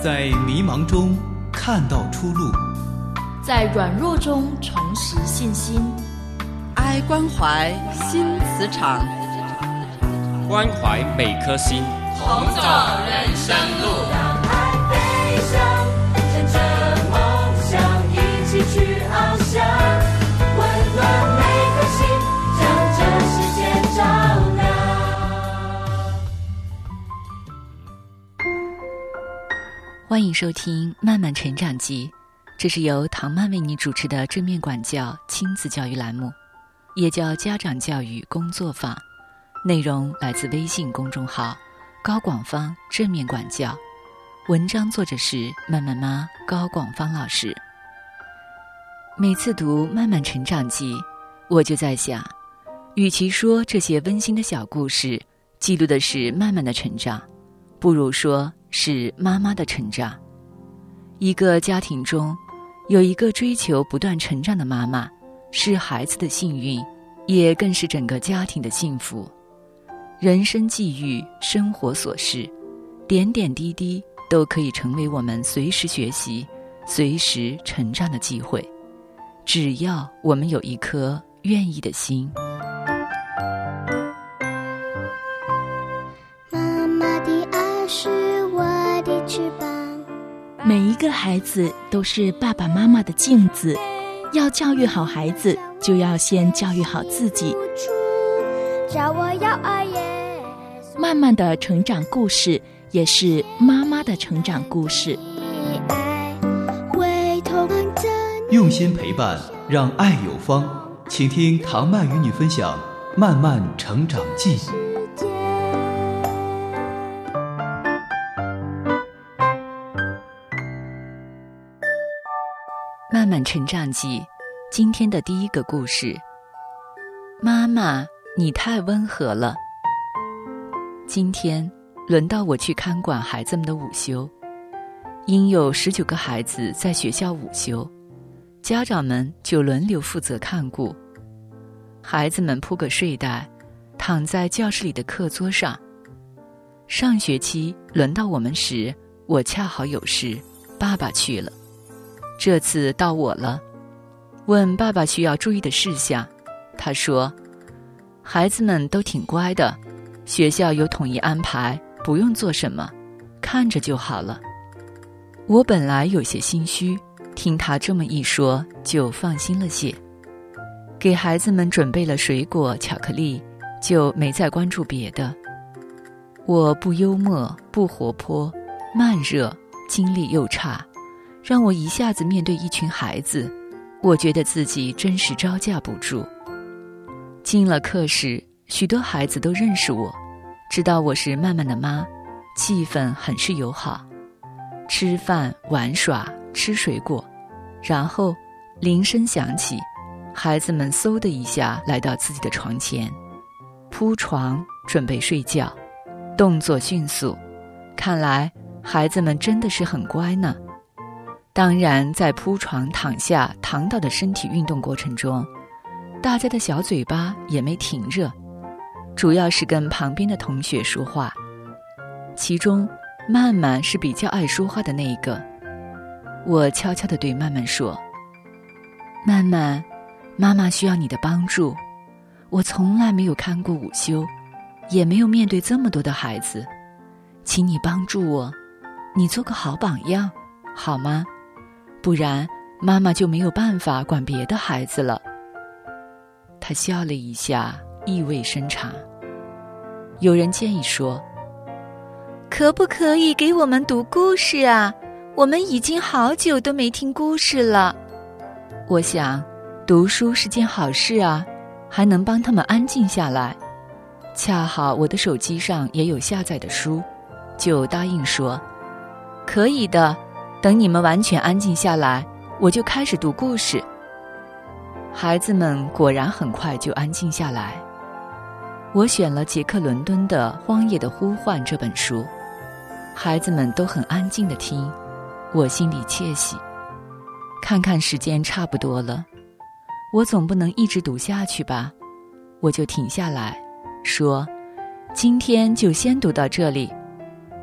在迷茫中看到出路， 在软弱中重拾信心。 爱关怀新磁场， 关怀每颗心， 同走人生路。 让爱飞翔，乘着梦想一起去翱翔，温暖每颗心，将这世界照亮。 欢迎收听《慢慢成长记》，这是由唐曼为你主持的正面管教亲子教育栏目，也叫家长教育工作坊。内容来自微信公众号高广芳正面管教，文章作者是慢慢妈高广芳老师。每次读《慢慢成长记》，我就在想，与其说这些温馨的小故事记录的是慢慢的成长，不如说是妈妈的成长。一个家庭中有一个追求不断成长的妈妈，是孩子的幸运，也更是整个家庭的幸福。人生际遇，生活琐事，点点滴滴都可以成为我们随时学习、随时成长的机会，只要我们有一颗愿意的心。 妈妈的爱是我的翅膀， 每一个孩子都是爸爸妈妈的镜子，要教育好孩子，就要先教育好自己。 叫我要爱耶。 慢慢的成长故事，也是妈妈的成长故事。 用心陪伴，让爱有方。请听唐曼与你分享《慢慢成长记》。 慢慢成长记，今天的第一个故事。妈妈，你太温和了。今天轮到我去看管孩子们的午休，因有19个孩子在学校午休，家长们就轮流负责看顾。孩子们铺个睡袋，躺在教室里的课桌上。上学期轮到我们时，我恰好有事，爸爸去了。这次到我了，问爸爸需要注意的事项。他说，孩子们都挺乖的，学校有统一安排，不用做什么，看着就好了。我本来有些心虚，听他这么一说，就放心了些。给孩子们准备了水果、巧克力，就没再关注别的。我不幽默，不活泼，慢热，精力又差，让我一下子面对一群孩子，我觉得自己真是招架不住。进了课室，许多孩子都认识我，知道我是慢慢的妈，气氛很是友好。吃饭、玩耍、吃水果，然后铃声响起，孩子们嗖的一下来到自己的床前，铺床准备睡觉，动作迅速，看来孩子们真的是很乖呢。当然，在铺床、躺下、躺倒的身体运动过程中，大家的小嘴巴也没停热，主要是跟旁边的同学说话。其中，曼曼是比较爱说话的那一个。我悄悄地对曼曼说：“曼曼，妈妈需要你的帮助。我从来没有看过午休，也没有面对这么多的孩子，请你帮助我，你做个好榜样，好吗？不然妈妈就没有办法管别的孩子了。”他笑了一下，意味深长。有人建议说，可不可以给我们读故事啊？我们已经好久都没听故事了。我想，读书是件好事啊，还能帮他们安静下来。恰好我的手机上也有下载的书，就答应说，可以的，等你们完全安静下来，我就开始读故事。孩子们果然很快就安静下来。我选了杰克伦敦的《荒野的呼唤》这本书，孩子们都很安静地听，我心里窃喜。看看时间差不多了，我总不能一直读下去吧，我就停下来说，今天就先读到这里。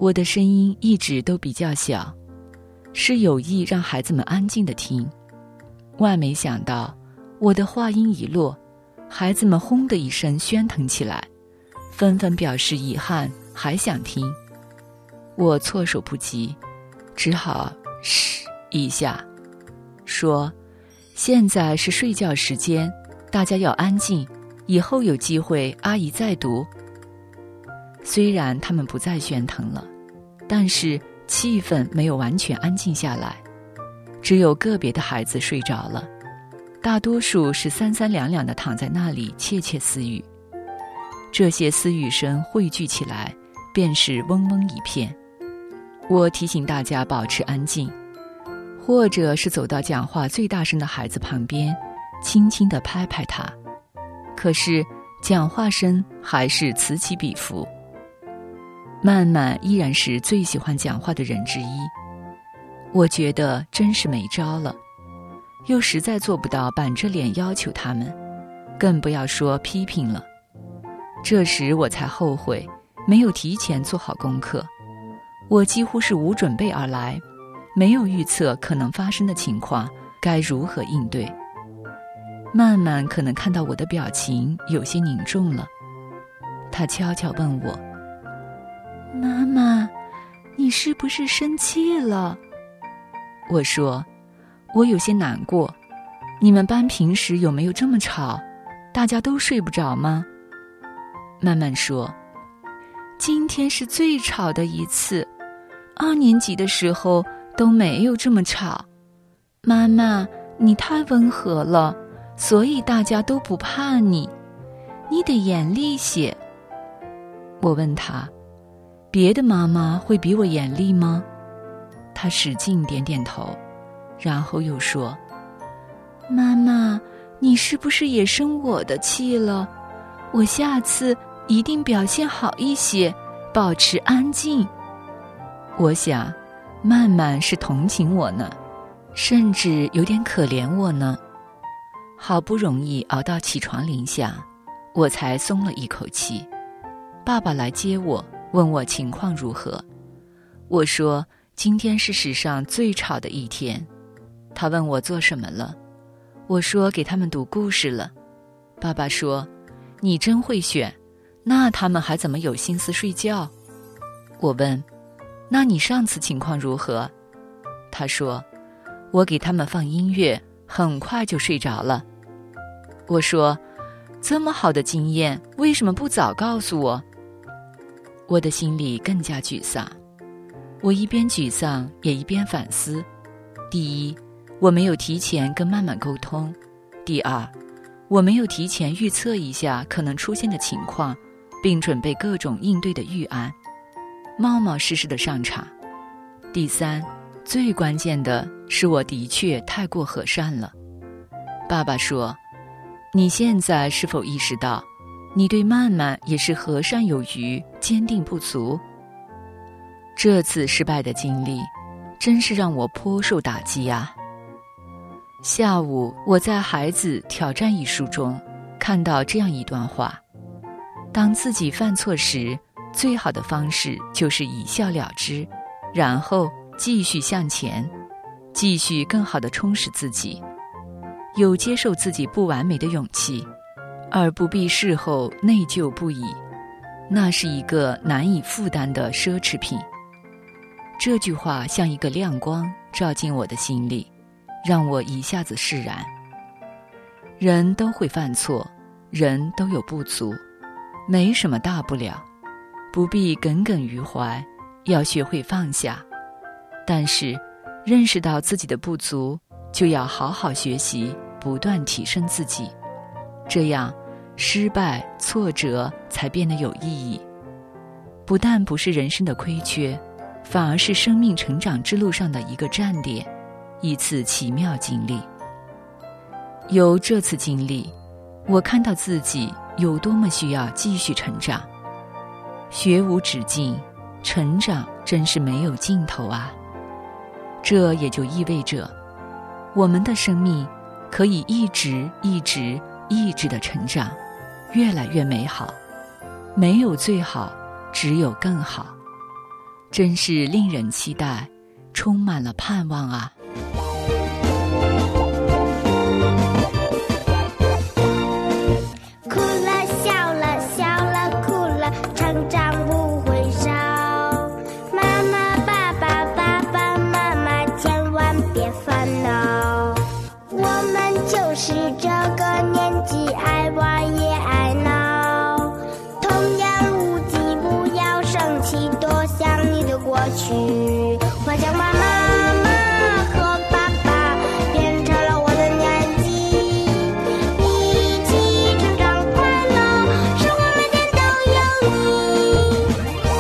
我的声音一直都比较小，是有意让孩子们安静地听。万没想到，我的话音一落，孩子们轰的一声喧腾起来，纷纷表示遗憾，还想听。我措手不及，只好嘘一下，说：现在是睡觉时间，大家要安静，以后有机会阿姨再读。虽然他们不再喧腾了，但是气氛没有完全安静下来，只有个别的孩子睡着了，大多数是三三两两地躺在那里窃窃私语。这些私语声汇聚起来，便是嗡嗡一片。我提醒大家保持安静，或者是走到讲话最大声的孩子旁边，轻轻地拍拍他。可是讲话声还是此起彼伏。曼曼依然是最喜欢讲话的人之一，我觉得真是没招了，又实在做不到板着脸要求他们，更不要说批评了。这时我才后悔没有提前做好功课，我几乎是无准备而来，没有预测可能发生的情况该如何应对。曼曼可能看到我的表情有些凝重了，她悄悄问我：妈妈，你是不是生气了？我说：我有些难过。你们班平时有没有这么吵？大家都睡不着吗？曼曼说：今天是最吵的一次，2年级的时候都没有这么吵。妈妈，你太温和了，所以大家都不怕你，你得严厉些。我问他：别的妈妈会比我严厉吗？他使劲点点头，然后又说：妈妈，你是不是也生我的气了？我下次一定表现好一些，保持安静。我想曼曼是同情我呢，甚至有点可怜我呢。好不容易熬到起床铃响，我才松了一口气。爸爸来接我，问我情况如何。我说今天是史上最吵的一天。他问我做什么了，我说给他们读故事了。爸爸说：你真会选，那他们还怎么有心思睡觉？我问：那你上次情况如何？他说：我给他们放音乐，很快就睡着了。我说：这么好的经验，为什么不早告诉我？我的心里更加沮丧。我一边沮丧也一边反思：第一，我没有提前跟曼曼沟通；第二，我没有提前预测一下可能出现的情况，并准备各种应对的预案，冒冒失失的上场；第三，最关键的是我的确太过和善了。爸爸说：你现在是否意识到你对曼曼也是和善有余，坚定不足？这次失败的经历真是让我颇受打击啊。下午我在《孩子挑战》一书中看到这样一段话：当自己犯错时，最好的方式就是一笑了之，然后继续向前，继续更好地充实自己，有接受自己不完美的勇气，而不必事后内疚不已，那是一个难以负担的奢侈品。这句话像一个亮光照进我的心里，让我一下子释然。人都会犯错，人都有不足，没什么大不了，不必耿耿于怀，要学会放下。但是认识到自己的不足，就要好好学习，不断提升自己，这样失败挫折才变得有意义。不但不是人生的亏缺，反而是生命成长之路上的一个站点，一次奇妙经历。由这次经历，我看到自己有多么需要继续成长。学无止境，成长真是没有尽头啊。这也就意味着，我们的生命可以一直地成长，越来越美好。没有最好，只有更好。 真是令人期待，充满了盼望啊！ 哭了笑了笑了哭了，成长不会少。妈妈爸爸爸爸妈妈千万别烦恼，我们就是这个年纪，爱玩也爱闹。童言无忌，不要生气，多想你的过去。我想妈妈和爸爸变成了我的年纪，一起成长快乐，生活每天都有你。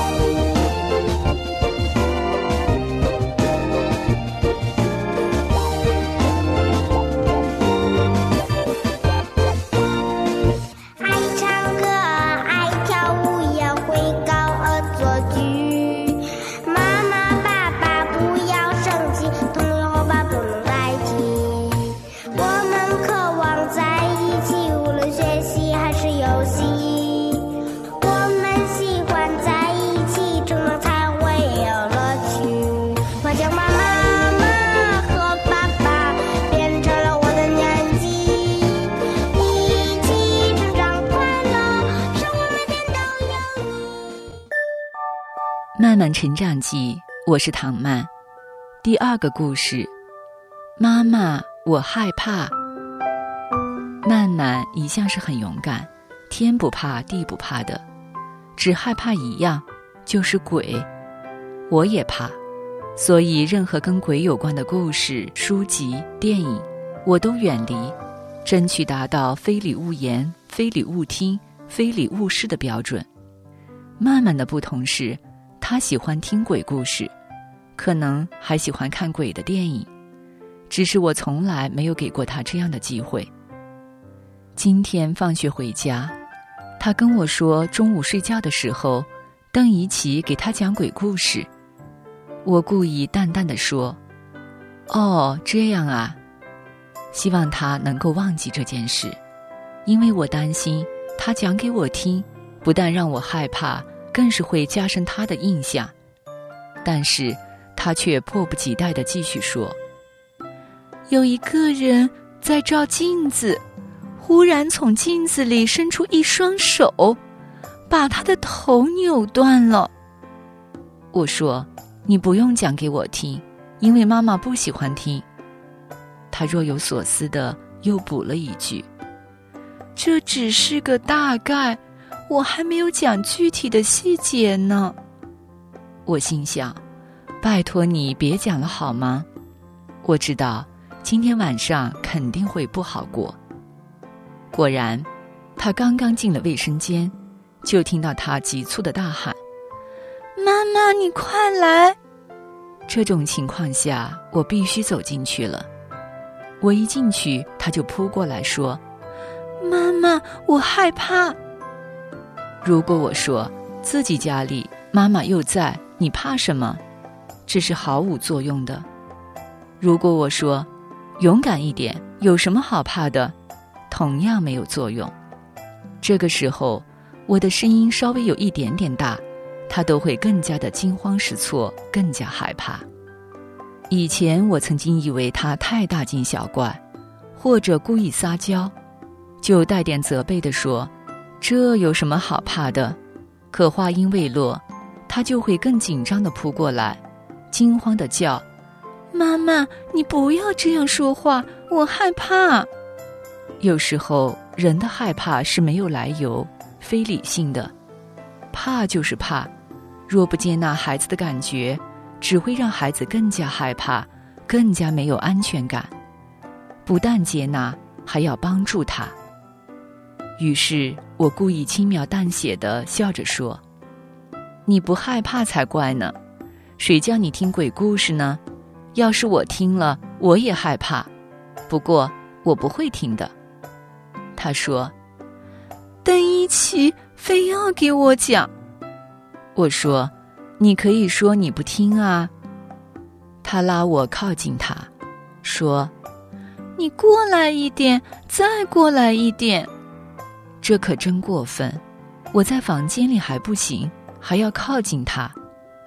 爱唱歌爱跳舞也会高恶作剧，妈妈爸爸不要生气，童年和爸不能代替。我们渴望在一起，无论学习还是游戏，我们喜欢在一起，成长才会有乐趣。我想妈妈和爸爸变成了我的年纪，一起成长快乐，生活每天都有你。 慢慢成长记，我是唐曼。第二个故事，妈妈，我害怕。曼曼一向是很勇敢，天不怕地不怕的，只害怕一样，就是鬼。我也怕，所以任何跟鬼有关的故事、书籍、电影，我都远离，争取达到非礼勿言、非礼勿听、非礼勿视的标准。曼曼的不同是，她喜欢听鬼故事，可能还喜欢看鬼的电影，只是我从来没有给过她这样的机会。今天放学回家，她跟我说中午睡觉的时候，邓怡琪给她讲鬼故事。我故意淡淡地说：哦，这样啊。希望她能够忘记这件事，因为我担心她讲给我听，不但让我害怕，更是会加深她的印象。但是她却迫不及待地继续说：有一个人在照镜子，忽然从镜子里伸出一双手，把他的头扭断了。我说：你不用讲给我听，因为妈妈不喜欢听。他若有所思地又补了一句：这只是个大概，我还没有讲具体的细节呢。我心想，拜托你别讲了好吗？我知道今天晚上肯定会不好过。果然，他刚刚进了卫生间，就听到他急促的大喊：妈妈，你快来！这种情况下，我必须走进去了。我一进去，他就扑过来说：妈妈，我害怕。如果我说自己家里妈妈又在，你怕什么？这是毫无作用的。如果我说勇敢一点，有什么好怕的？同样没有作用。这个时候，我的声音稍微有一点点大，他都会更加的惊慌失措，更加害怕。以前我曾经以为他太大惊小怪，或者故意撒娇，就带点责备地说：这有什么好怕的？可话音未落，他就会更紧张地扑过来，惊慌地叫：妈妈，你不要这样说话，我害怕。有时候人的害怕是没有来由，非理性的。怕就是怕，若不接纳孩子的感觉，只会让孩子更加害怕，更加没有安全感。不但接纳，还要帮助他。于是我故意轻描淡写地笑着说：你不害怕才怪呢，谁叫你听鬼故事呢？要是我听了，我也害怕，不过我不会听的。他说：邓一奇非要给我讲。我说：你可以说你不听啊。他拉我靠近他，说：你过来一点，再过来一点。这可真过分，我在房间里还不行，还要靠近他。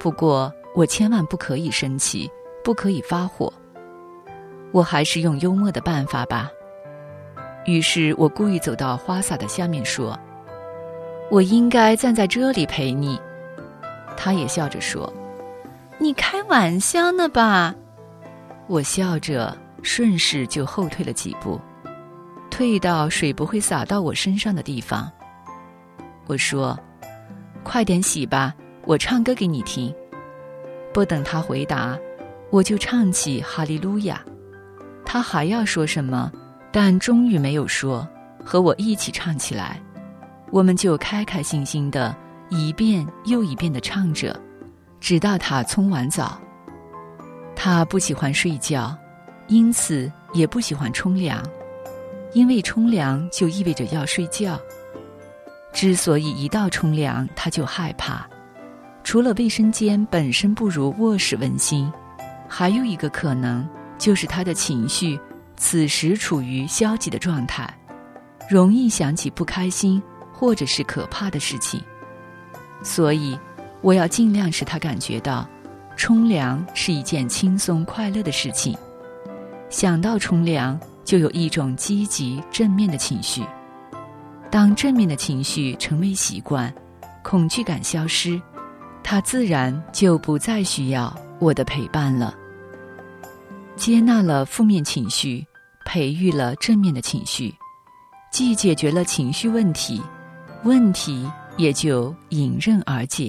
不过我千万不可以生气，不可以发火。我还是用幽默的办法吧。于是我故意走到花洒的下面说，我应该站在这里陪你。他也笑着说，你开玩笑呢吧？我笑着顺势就后退了几步，退到水不会洒到我身上的地方。我说，快点洗吧，我唱歌给你听。不等他回答，我就唱起哈利路亚。他还要说什么，但终于没有说，和我一起唱起来。我们就开开心心的一遍又一遍地唱着，直到他冲完澡。他不喜欢睡觉，因此也不喜欢冲凉，因为冲凉就意味着要睡觉。之所以一到冲凉他就害怕，除了卫生间本身不如卧室温馨，还有一个可能就是他的情绪此时处于消极的状态，容易想起不开心或者是可怕的事情。所以我要尽量使他感觉到冲凉是一件轻松快乐的事情，想到冲凉就有一种积极正面的情绪。当正面的情绪成为习惯，恐惧感消失，他自然就不再需要我的陪伴了。接纳了负面情绪，培育了正面的情绪，既解决了情绪问题，问题也就迎刃而解。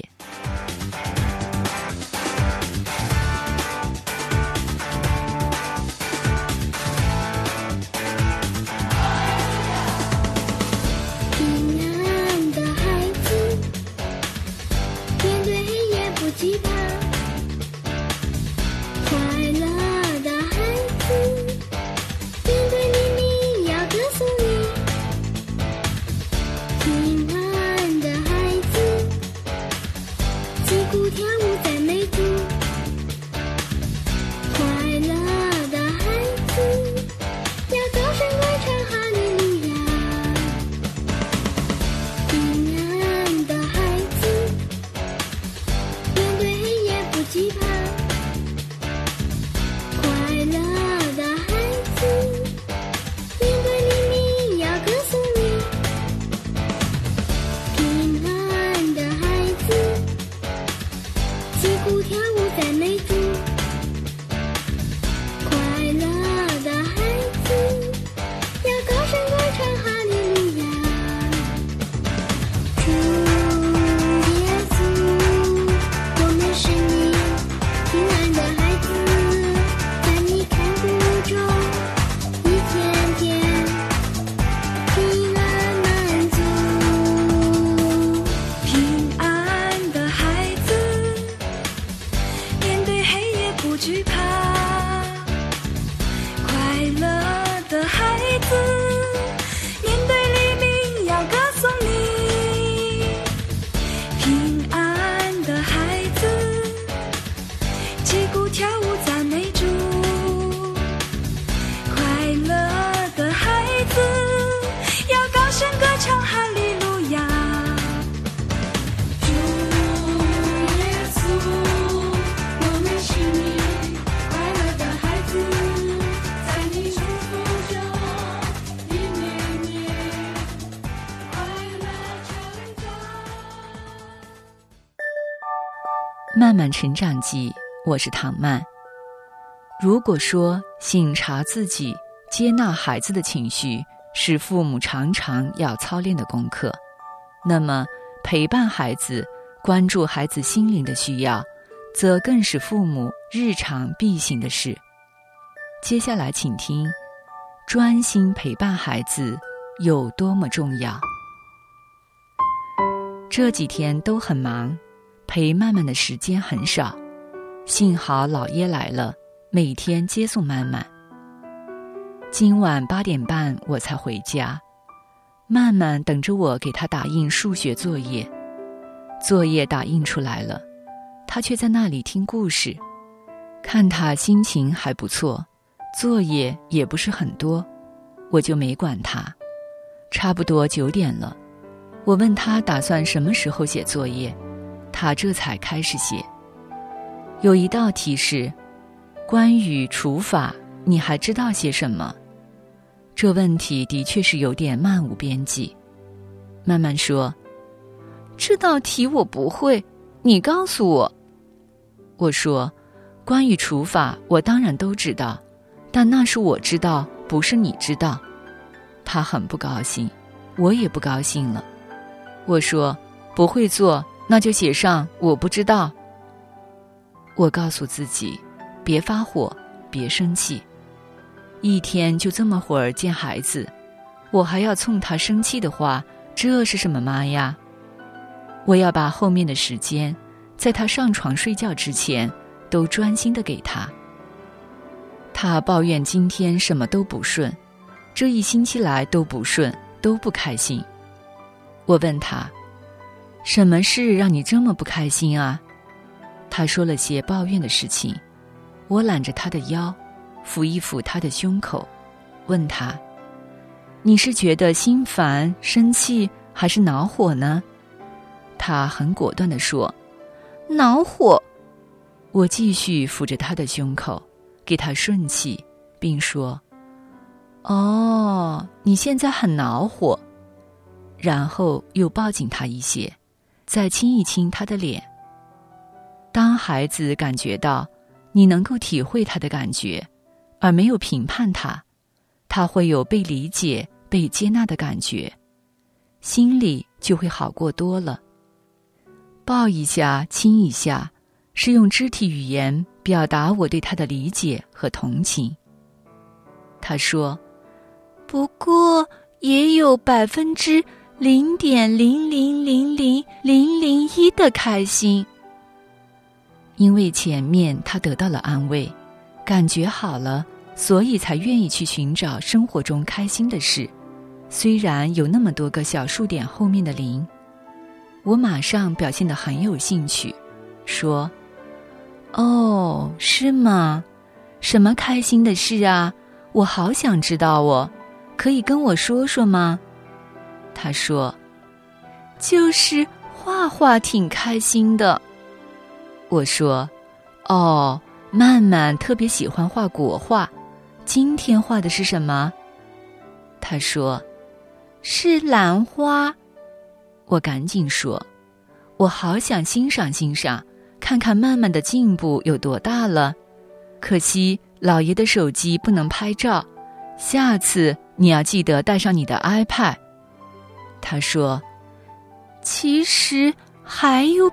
慢慢成长记，我是唐曼。如果说省察自己、接纳孩子的情绪是父母常常要操练的功课，那么陪伴孩子、关注孩子心灵的需要，则更是父母日常必行的事。接下来请听，专心陪伴孩子有多么重要。这几天都很忙，陪曼曼的时间很少，幸好姥爷来了，每天接送曼曼。今晚8点半我才回家，曼曼等着我给她打印数学作业。作业打印出来了，她却在那里听故事。看她心情还不错，作业也不是很多，我就没管她。差不多9点了，我问她打算什么时候写作业，她这才开始写。 有一道题是关于除法，你还知道些什么？这问题的确是有点漫无边际。慢慢说，这道题我不会，你告诉我。我说，关于除法我当然都知道，但那是我知道，不是你知道。他很不高兴，我也不高兴了。我说，不会做，那就写上我不知道。我告诉自己，别发火，别生气。一天就这么会儿见孩子，我还要冲他生气的话，这是什么妈呀？我要把后面的时间，在他上床睡觉之前，都专心地给他。他抱怨今天什么都不顺，这一星期来都不顺，都不开心。我问他，什么事让你这么不开心啊？他说了些抱怨的事情。我揽着他的腰，抚一抚他的胸口，问他，你是觉得心烦、生气还是恼火呢？他很果断地说，恼火。我继续抚着他的胸口，给他顺气，并说，哦，你现在很恼火。然后又抱紧他一些，再亲一亲他的脸。当孩子感觉到你能够体会他的感觉，而没有评判他，他会有被理解、被接纳的感觉，心里就会好过多了。抱一下，亲一下，是用肢体语言表达我对他的理解和同情。他说，不过也有0.0000001%的开心。因为前面他得到了安慰，感觉好了，所以才愿意去寻找生活中开心的事，虽然有那么多个小数点后面的0。我马上表现得很有兴趣，说，哦，是吗？什么开心的事啊？我好想知道哦，可以跟我说说吗？他说，就是画画挺开心的。我说，哦，曼曼特别喜欢画国画，今天画的是什么？他说，是兰花。我赶紧说，我好想欣赏欣赏，看看曼曼的进步有多大了。可惜老爷的手机不能拍照，下次你要记得带上你的 iPad。他说，其实还有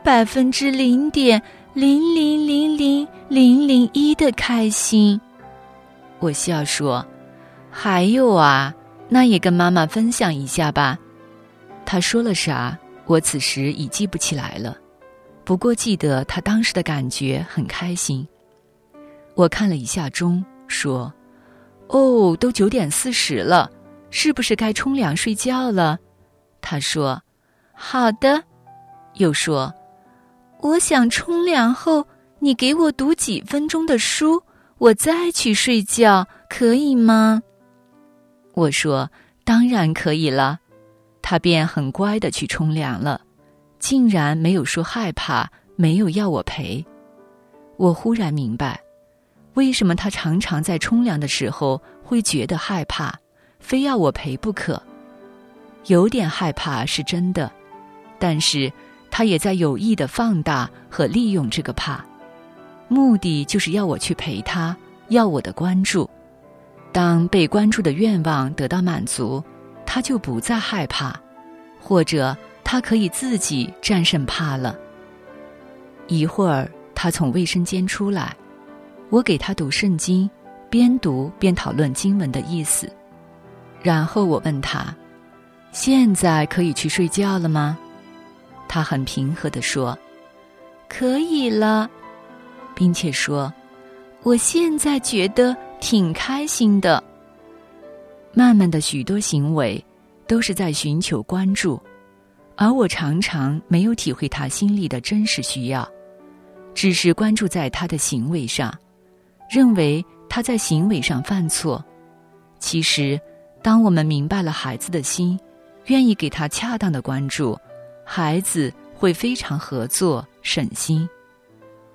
0.0000001%的开心。我笑说，还有啊，那也跟妈妈分享一下吧。他说了啥，我此时已记不起来了，不过记得他当时的感觉很开心。我看了一下钟，说，哦，都9:40了，是不是该冲凉睡觉了？他说，好的。又说，我想冲凉后你给我读几分钟的书，我再去睡觉，可以吗？我说，当然可以了。他便很乖地去冲凉了，竟然没有说害怕，没有要我陪。我忽然明白，为什么他常常在冲凉的时候会觉得害怕，非要我陪不可。有点害怕是真的，但是他也在有意地放大和利用这个怕，目的就是要我去陪他，要我的关注。当被关注的愿望得到满足，他就不再害怕，或者他可以自己战胜怕了。一会儿他从卫生间出来，我给他读圣经，边读边讨论经文的意思。然后我问他，现在可以去睡觉了吗？他很平和地说，可以了，并且说，我现在觉得挺开心的。慢慢的许多行为都是在寻求关注，而我常常没有体会他心里的真实需要，只是关注在他的行为上，认为他在行为上犯错。其实当我们明白了孩子的心，愿意给他恰当的关注，孩子会非常合作省心。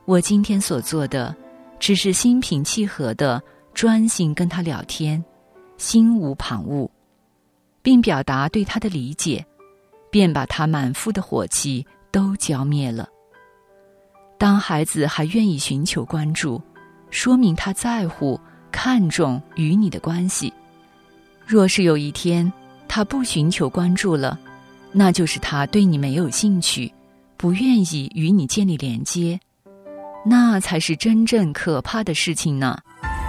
我今天所做的，只是心平气和地专心跟他聊天，心无旁骛，并表达对他的理解，便把他满腹的火气都浇灭了。当孩子还愿意寻求关注，说明他在乎、看重与你的关系。若是有一天他不寻求关注了，那就是他对你没有兴趣，不愿意与你建立连接，那才是真正可怕的事情呢。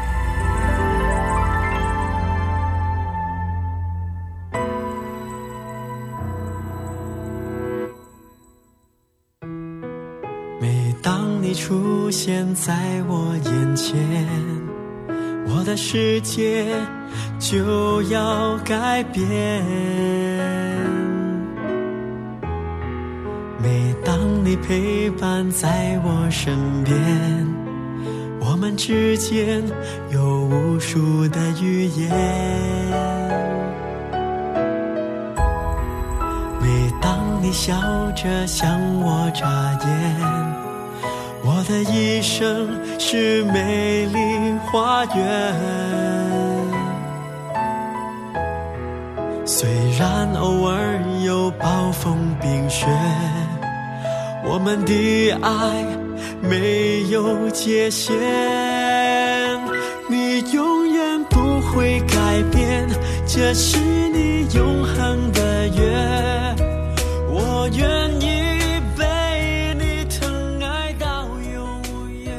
每当你出现在我眼前，我的世界就要改变。每当你陪伴在我身边，我们之间有无数的语言。每当你笑着向我眨眼，我的一生是美丽花园。虽然偶尔有暴风冰雪，我们的爱没有界限。你永远不会改变，这是你永恒的约。我愿意被你疼爱到永远。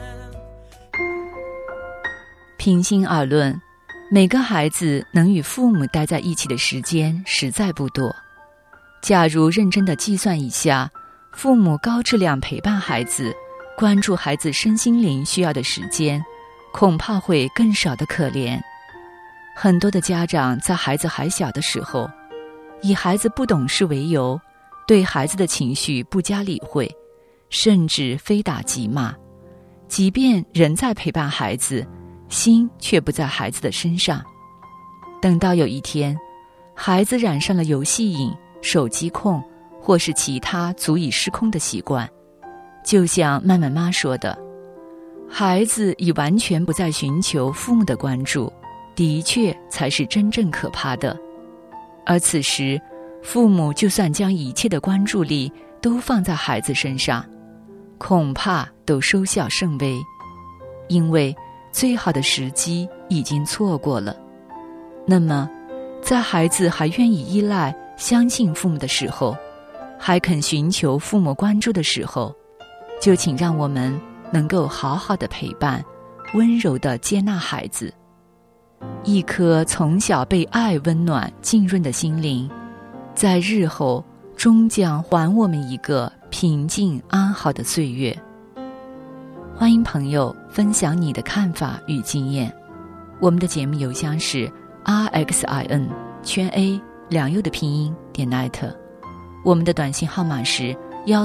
平心而论，每个孩子能与父母待在一起的时间实在不多。假如认真地计算一下，父母高质量陪伴孩子、关注孩子身心灵需要的时间，恐怕会更少得可怜。很多的家长在孩子还小的时候，以孩子不懂事为由，对孩子的情绪不加理会，甚至非打即骂，即便人在陪伴孩子，心却不在孩子的身上。等到有一天，孩子染上了游戏瘾、手机控或是其他足以失控的习惯，就像曼曼妈说的，孩子已完全不再寻求父母的关注，的确才是真正可怕的。而此时，父母就算将一切的关注力都放在孩子身上，恐怕都收效甚微，因为最好的时机已经错过了。那么，在孩子还愿意依赖、相信父母的时候，还肯寻求父母关注的时候，就请让我们能够好好的陪伴，温柔地接纳孩子。一颗从小被爱温暖浸润的心灵，在日后终将还我们一个平静安好的岁月。欢迎朋友分享你的看法与经验。我们的节目邮箱是 rxin_a 良佑的拼音.net， 我们的短信号码是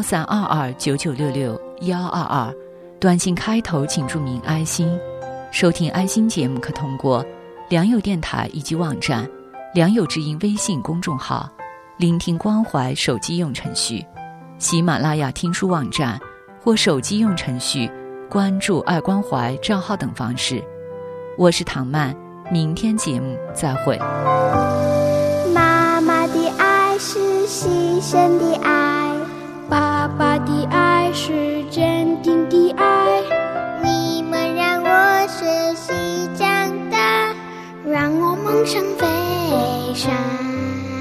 132299662122，短信开头请注明爱心。收听爱心节目可通过良友电台以及网站、良友之音微信公众号、聆听关怀手机用程序、喜马拉雅听书网站或手机用程序关注爱关怀账号等方式。我是唐曼，明天节目再会。 妈妈的爱是牺牲的爱， 爸爸的爱是坚定的爱， 你们让我学习长大， 让我梦想飞翔。